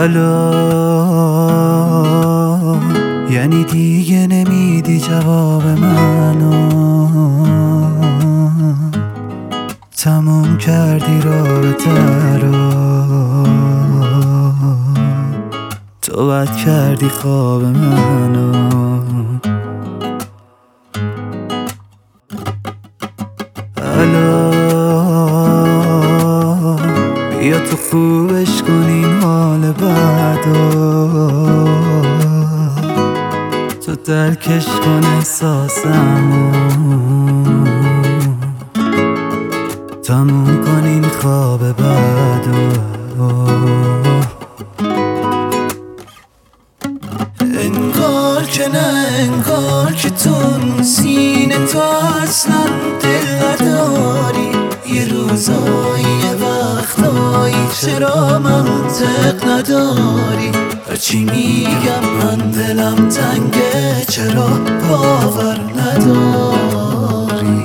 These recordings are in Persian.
الو، یعنی دیگه نمیدی جواب منو، تموم کردی رابطه رو، تو بد کردی خواب منو. الو، بیا تو خوبش کن این حال بعدو، تو درکش کن احساسمو، تموم کن این خواب بعدو. انگار که نه، انگار که تو سینه تو اصلا دل نداری، یه روزایی یه وقتایی چرا منطق نداری، هرچی میگم من دلم تنگه چرا باور نداری.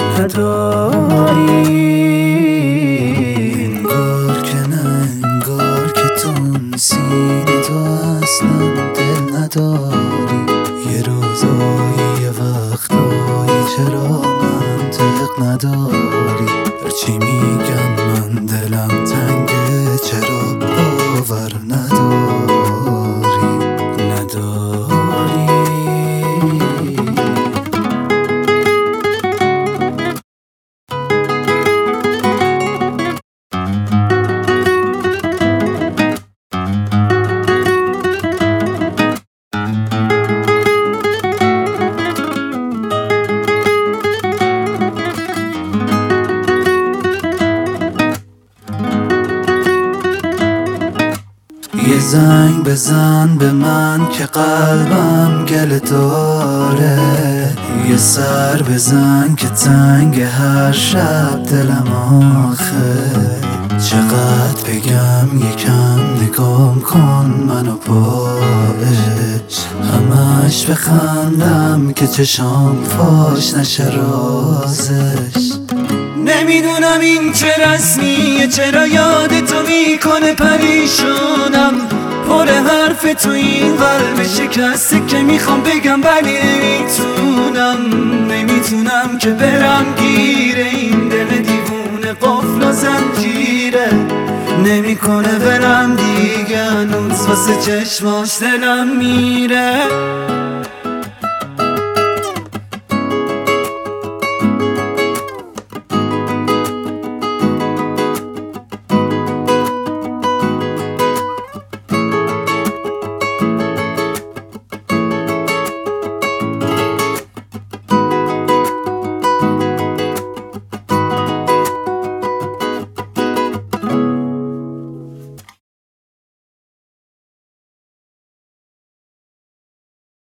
انگار که نه، انگار که تو سینه تو اصلا دل نداری، یه روزایی یه وقتایی چرا منطق نداری، هرچی میگم من دلم تنگه چرا باور نداری. یه زنگ بزن به من که قلبم گله داره، یه سر بزن که تنگ هر شب دلم آخه، چقدر بگم یکم نگام کن منو باش، همش بخندم که چشام فاش نشه رازش. نمیدونم این چه رسمیه، چرا یاد تو میکنه پریشونم، پر حرف تو این قلب شکسته که میخوام بگم ولی نمیتونم که برم گیره این دل دیوونه قفل و زنجیره، نمیکنه برم دیگه هنوز واسه چشماش دلم میره.